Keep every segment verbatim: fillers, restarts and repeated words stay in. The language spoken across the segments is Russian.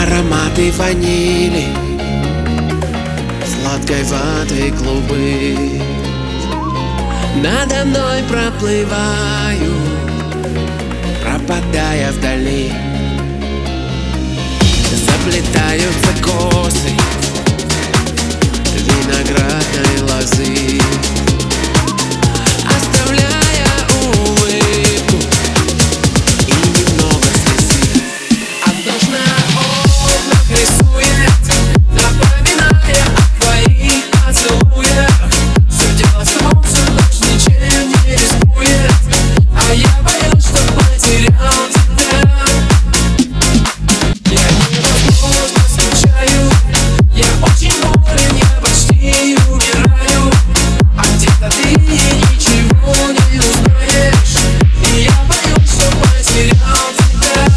Ароматы ванили, сладкой ваты клубы надо мной проплывают, пропадая вдали. Заплетаются косы виноградной лозы, оставляя улыбку и немного слезы. А дождь на окнах рисует, напоминая о твоих поцелуях. Все дело в том, что дождь ничем не рискует, а я боюсь, что потерял тебя. Я невозможно скучаю, я очень болен, я почти умираю, а где-то ты ничего не узнаешь, и я боюсь, что потерял тебя.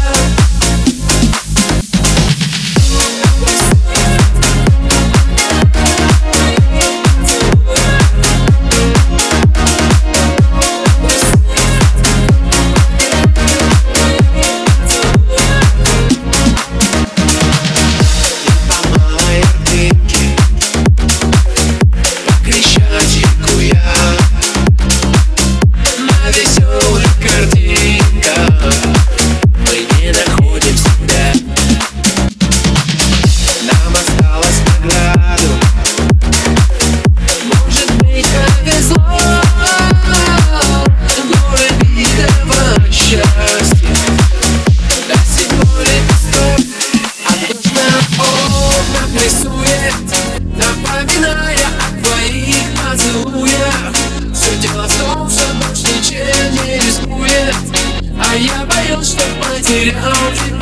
Напоминая о твоих поцелуях. Все дело в том, что дождь ничем не рискует, а я боюсь, что потерял тебя.